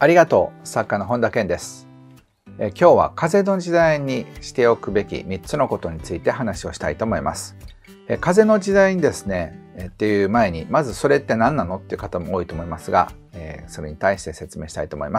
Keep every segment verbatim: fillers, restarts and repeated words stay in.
ありがとう。作家の本田健です。え今日は風の時代にしておくべきみっつのことについて話をしたいと思います。え風の時代にですねえっていう前に、まずそれって何なのっていう方も多いと思いますが、えそれに対して説明したいと思います。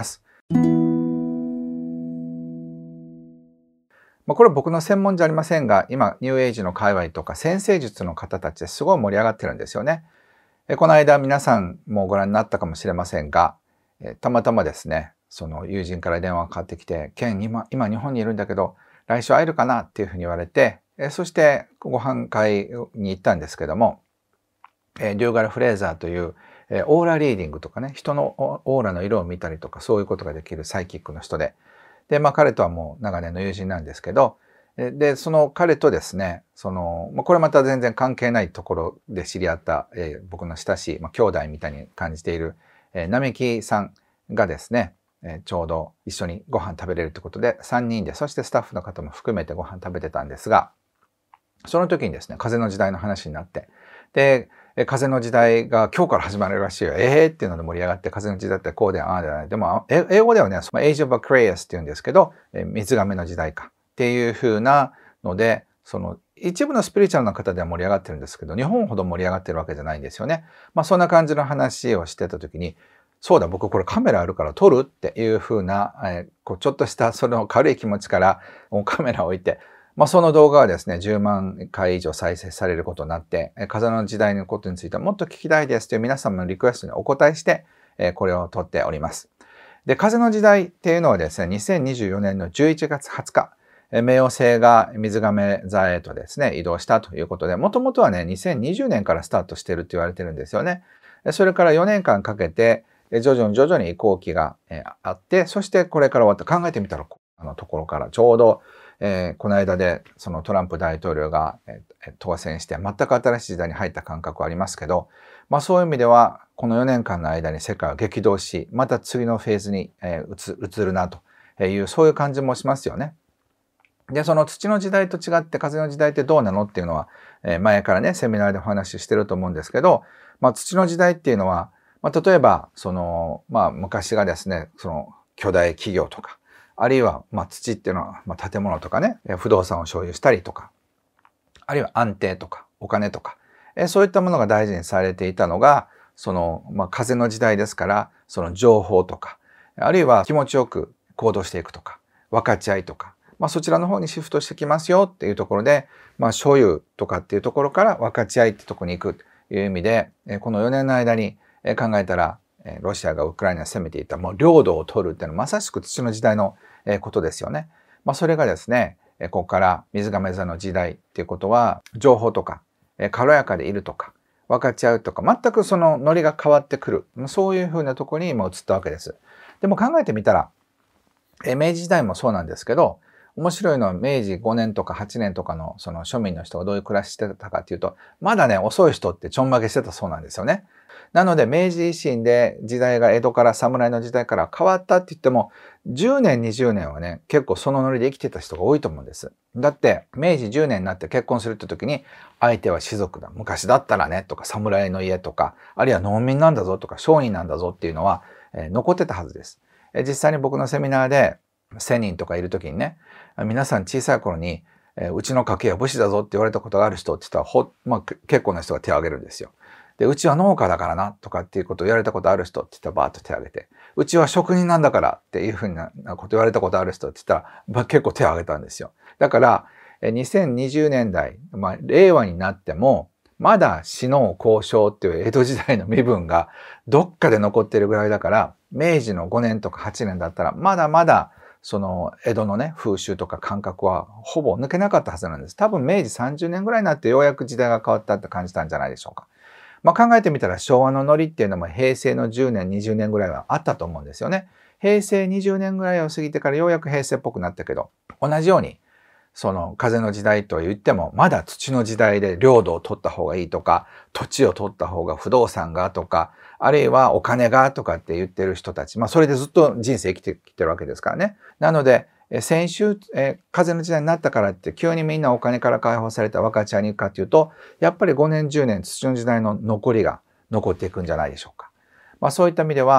まあ、これは僕の専門じゃありませんが、今ニューエイジの界隈とか占星術の方たちですごい盛り上がってるんですよね。えこの間皆さんもご覧になったかもしれませんが、えたまたまですねその友人から電話がかかってきて、ケン今、今日本にいるんだけど来週会えるかなっていうふうに言われて、えそしてご飯会に行ったんですけども、えリューガル・フレーザーというえオーラリーディングとかね、人のオーラの色を見たりとかそういうことができるサイキックの人で、で、まあ彼とはもう長年の友人なんですけど、で、その彼とですね、その、まあ、これまた全然関係ないところで知り合った、えー、僕の親しい、まあ、兄弟みたいに感じている、えー、並木さんがですね、えー、ちょうど一緒にご飯食べれるということで、さんにんで、そしてスタッフの方も含めてご飯食べてたんですが、その時にですね、風の時代の話になって、で、風の時代が今日から始まるらしいよ。ええー、っていうので盛り上がって、風の時代ってこうでああではない。でも、英語ではね、Age of Aquarius っていうんですけど、水亀の時代かっていう風なので、その一部のスピリチュアルな方では盛り上がってるんですけど、日本ほど盛り上がってるわけじゃないんですよね。まあそんな感じの話をしてた時に、そうだ、僕これカメラあるから撮るっていう風な、えー、こうちょっとしたその軽い気持ちからカメラを置いて、まあ、その動画はですね、じゅうまんかい以上再生されることになって、風の時代のことについてもっと聞きたいですという皆様のリクエストにお答えして、これを撮っております。で、風の時代っていうのはですね、にせんにじゅうよねんのじゅういちがつはつか、冥王星が水亀座へとですね、移動したということで、もともとはね、にせんにじゅうねんからスタートしているって言われてるんですよね。それからよねんかんかけて、徐々に徐々に移行期があって、そしてこれから終わって考えてみたら、あのところからちょうどえー、この間でそのトランプ大統領が、えー、当選して全く新しい時代に入った感覚はありますけど、まあ、そういう意味ではこのよねんかんの間に世界は激動し、また次のフェーズに、えー、移るなというそういう感じもしますよね。で、その土の時代と違って風の時代ってどうなのっていうのは、えー、前からねセミナーでお話ししてると思うんですけど、まあ、土の時代っていうのは、まあ、例えばその、まあ、昔がですねその巨大企業とか、あるいは、まあ、土っていうのは、まあ、建物とかね、不動産を所有したりとか、あるいは安定とか、お金とか、えそういったものが大事にされていたのが、その、まあ、風の時代ですから、その情報とか、あるいは気持ちよく行動していくとか、分かち合いとか、まあ、そちらの方にシフトしてきますよっていうところで、まあ、所有とかっていうところから分かち合いってところに行くという意味で、このよねんの間に考えたら、ロシアがウクライナを攻めていたもう領土を取るっていうのはまさしく土の時代のことですよね。まあ、それがですね、ここから水亀座の時代っていうことは、情報とか、軽やかでいるとか、分かち合うとか、全くそのノリが変わってくる。そういうふうなところに今移ったわけです。でも考えてみたら、明治時代もそうなんですけど、面白いのは明治ごねんとかはちねんとかのその庶民の人がどういう暮らししてたかっていうと、まだね、遅い人ってちょんまげしてたそうなんですよね。なので明治維新で時代が江戸から侍の時代から変わったって言ってもじゅうねんにじゅうねんはね結構そのノリで生きてた人が多いと思うんです。だって明治じゅうねんになって結婚するって時に相手は士族だ、昔だったらねとか侍の家とか、あるいは農民なんだぞとか商人なんだぞっていうのは、えー、残ってたはずです。えー、実際に僕のセミナーでせんにんとかいる時にね、皆さん小さい頃に、えー、うちの家系は武士だぞって言われたことがある人って言ったらほ、まあ、結構な人が手を挙げるんですよ。で、うちは農家だからなとかっていうことを言われたことある人って言ったらバーッと手を挙げて、うちは職人なんだからっていうふうなこと言われたことある人って言ったら、まあ、結構手を挙げたんですよ。だから、にせんにじゅうねんだい、まあ、令和になっても、まだ死の交渉っていう江戸時代の身分がどっかで残ってるぐらいだから、明治のごねんとかはちねんだったら、まだまだその江戸のね、風習とか感覚はほぼ抜けなかったはずなんです。多分明治さんじゅうねんぐらいになってようやく時代が変わったって感じたんじゃないでしょうか。まあ、考えてみたら昭和のノリっていうのも平成のじゅうねん、にじゅうねんぐらいはあったと思うんですよね。平成にじゅうねんぐらいを過ぎてからようやく平成っぽくなったけど、同じようにその風の時代と言ってもまだ土の時代で領土を取った方がいいとか、土地を取った方が不動産がとか、あるいはお金がとかって言ってる人たち、まあそれでずっと人生生きてきてるわけですからね。なので先週、え風の時代になったからって急にみんなお金から解放された分かち合いに行くかっていうと、やっぱりごねんじゅうねん土の時代の残りが残っていくんじゃないでしょうか。まあそういった意味では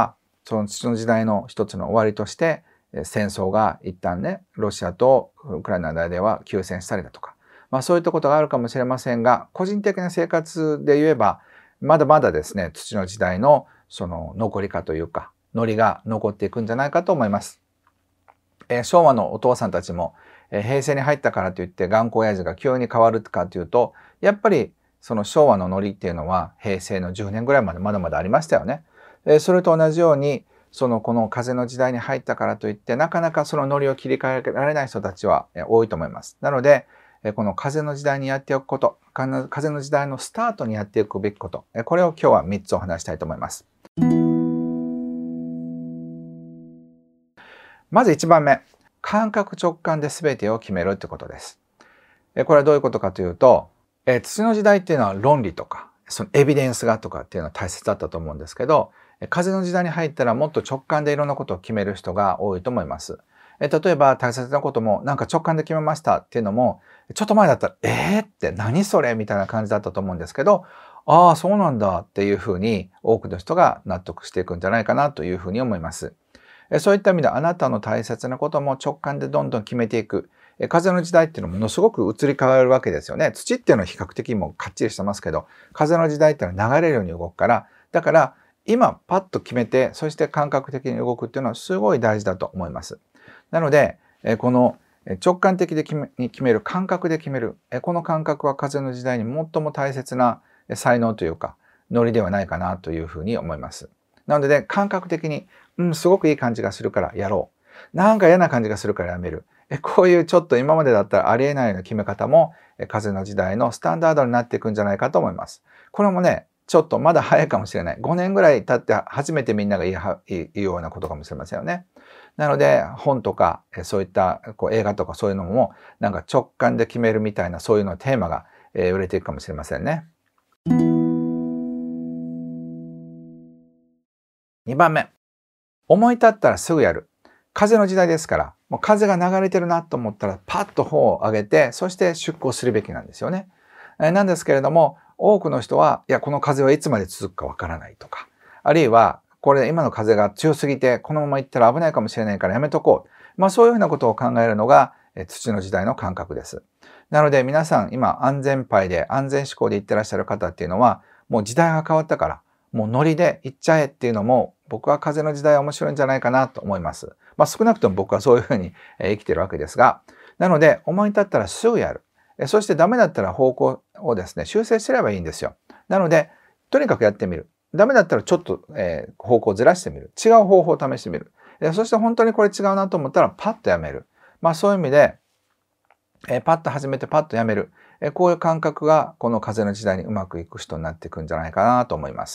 その土の時代の一つの終わりとして、戦争が一旦ね、ロシアとウクライナの間では休戦したりだとか、まあそういったことがあるかもしれませんが、個人的な生活で言えば、まだまだですね、土の時代のその残りかというか、ノリが残っていくんじゃないかと思います。えー、昭和のお父さんたちも、えー、平成に入ったからといって頑固親父が急に変わるかというと、やっぱりその昭和のノリっていうのは平成のじゅうねんぐらいまでまだまだありましたよね。えー、それと同じように、そのこの風の時代に入ったからといってなかなかそのノリを切り替えられない人たちは多いと思います。なのでこの風の時代にやっておくこと、風の時代のスタートにやっていくべきこと、これを今日はみっつお話したいと思います。まずいちばんめ、感覚直感で全てを決めるってことです。これはどういうことかというと、土の時代っていうのは論理とかそのエビデンスがとかっていうのは大切だったと思うんですけど、風の時代に入ったらもっと直感でいろんなことを決める人が多いと思います。例えば大切なこともなんか直感で決めましたっていうのも、ちょっと前だったらえーって何それみたいな感じだったと思うんですけど、ああそうなんだっていうふうに多くの人が納得していくんじゃないかなというふうに思います。そういった意味であなたの大切なことも直感でどんどん決めていく。風の時代っていうのはものすごく移り変わるわけですよね。土っていうのは比較的もうかっちりしてますけど、風の時代っていうのは流れるように動くから、だから今パッと決めて、そして感覚的に動くっていうのはすごい大事だと思います。なので、この直感的で決めに決める、感覚で決める、この感覚は風の時代に最も大切な才能というか、ノリではないかなというふうに思います。なので、感覚的に、うん、すごくいい感じがするからやろう。なんか嫌な感じがするからやめる。こういうちょっと今までだったらありえないような決め方も、風の時代のスタンダードになっていくんじゃないかと思います。これもね、ちょっとまだ早いかもしれない。ごねんぐらい経って初めてみんなが言いは言うようなことかもしれませんよね。なので、本とか、そういったこう映画とかそういうのも、なんか直感で決めるみたいな、そういうのテーマが、えー、売れていくかもしれませんね。にばんめ。思い立ったらすぐやる。風の時代ですから、もう風が流れてるなと思ったらパッと帆を上げて、そして出航するべきなんですよね。えー、なんですけれども、多くの人は、いや、この風はいつまで続くかわからないとか、あるいは、これ今の風が強すぎて、このまま行ったら危ないかもしれないからやめとこう。まあそういうふうなことを考えるのが、えー、土の時代の感覚です。なので皆さん今安全牌で安全志向で行ってらっしゃる方っていうのは、もう時代が変わったから、もうノリで行っちゃえっていうのも、僕は風の時代は面白いんじゃないかなと思います。まあ少なくとも僕はそういうふうに生きてるわけですが、なので思い立ったらすぐやる。そしてダメだったら方向をですね、修正すればいいんですよ。なので、とにかくやってみる。ダメだったらちょっと、えー、方向をずらしてみる。違う方法を試してみる。そして本当にこれ違うなと思ったらパッとやめる。まあそういう意味で、えー、パッと始めてパッとやめる。えー、こういう感覚がこの風の時代にうまくいく人になっていくんじゃないかなと思います。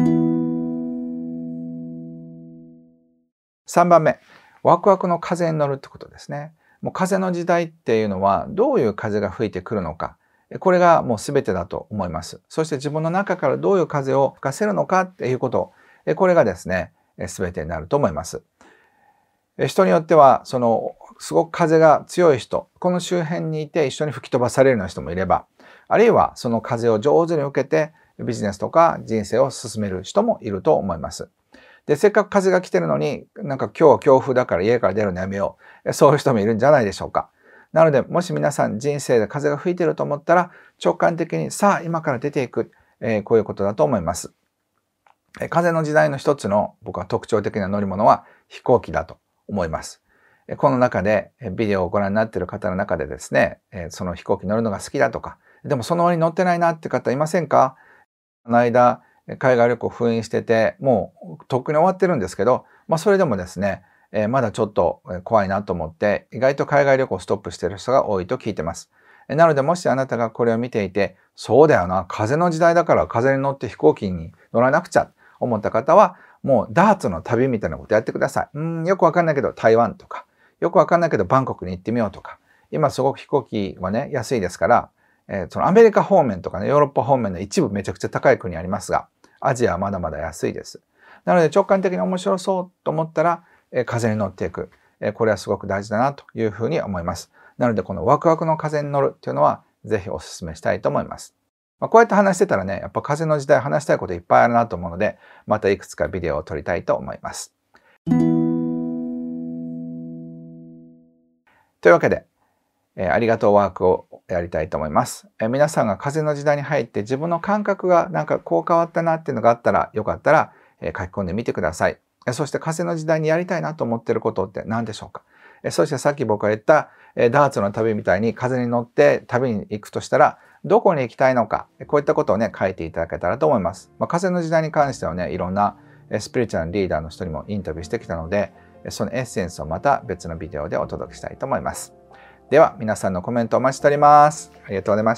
さんばんめ、ワクワクの風に乗るってことですね。もう風の時代っていうのはどういう風が吹いてくるのか。これがもう全てだと思います。そして自分の中からどういう風を吹かせるのかっていうこと。これがですね、全てになると思います。人によっては、その、すごく風が強い人、この周辺にいて一緒に吹き飛ばされるような人もいれば、あるいはその風を上手に受けてビジネスとか人生を進める人もいると思います。で、せっかく風が来てるのに、なんか今日は強風だから家から出るのやめよう。そういう人もいるんじゃないでしょうか。なので、もし皆さん人生で風が吹いてると思ったら、直感的にさあ今から出ていく、えー、こういうことだと思います。えー、風の時代の一つの僕は特徴的な乗り物は飛行機だと思います。えー、この中でビデオをご覧になっている方の中でですね、えー、その飛行機乗るのが好きだとか、でもその上に乗ってないなって方いませんか？この間、海外旅行封印してて、もうとっくに終わってるんですけど、まあそれでもですね、えー、まだちょっと怖いなと思って、意外と海外旅行をストップしている人が多いと聞いてます。なのでもしあなたがこれを見ていて、そうだよな、風の時代だから風に乗って飛行機に乗らなくちゃ思った方は、もうダーツの旅みたいなことやってください。うん、よくわかんないけど台湾とか、よくわかんないけどバンコクに行ってみようとか、今すごく飛行機はね、安いですから、えー、そのアメリカ方面とかね、ヨーロッパ方面の一部めちゃくちゃ高い国ありますが、アジアはまだまだ安いです。なので直感的に面白そうと思ったら、えー、風に乗っていく、えー。これはすごく大事だなというふうに思います。なのでこのワクワクの風に乗るっていうのはぜひお勧めしたいと思います。 まあ、こうやって話してたらね、やっぱ風の時代話したいこといっぱいあるなと思うので、またいくつかビデオを撮りたいと思います。というわけで、えー、ありがとうワークをやりたいと思います。えー、皆さんが風の時代に入って自分の感覚がなんかこう変わったなっていうのがあったら、よかったら、えー、書き込んでみてください。えー、そして風の時代にやりたいなと思っていることって何でしょうか。えー、そしてさっき僕が言った、えー、ダーツの旅みたいに風に乗って旅に行くとしたら、どこに行きたいのか、こういったことをね、書いていただけたらと思います。まあ、風の時代に関してはね、いろんなスピリチュアルリーダーの人にもインタビューしてきたので、そのエッセンスをまた別のビデオでお届けしたいと思います。では、皆さんのコメントお待ちしております。ありがとうございました。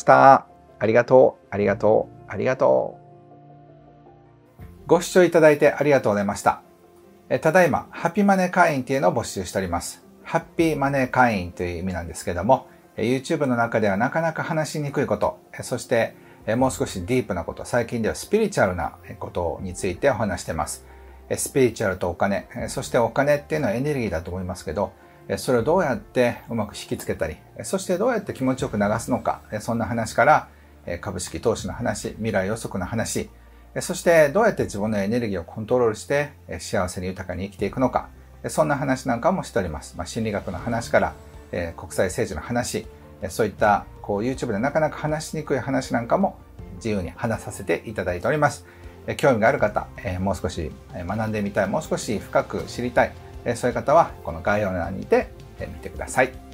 ありがとう、ありがとう、ありがとう。ご視聴いただいてありがとうございました。ただいま、ハッピーマネー会員というのを募集しております。ハッピーマネー会員という意味なんですけども、YouTube の中ではなかなか話しにくいこと、そしてもう少しディープなこと、最近ではスピリチュアルなことについてお話しています。スピリチュアルとお金、そしてお金っていうのはエネルギーだと思いますけど、それをどうやってうまく引きつけたり、そしてどうやって気持ちよく流すのか、そんな話から株式投資の話、未来予測の話、そしてどうやって自分のエネルギーをコントロールして幸せに豊かに生きていくのか、そんな話なんかもしております。まあ、心理学の話から国際政治の話、そういったこう YouTube でなかなか話しにくい話なんかも自由に話させていただいております。興味がある方、もう少し学んでみたい、もう少し深く知りたい、そういう方はこの概要欄にて見てください。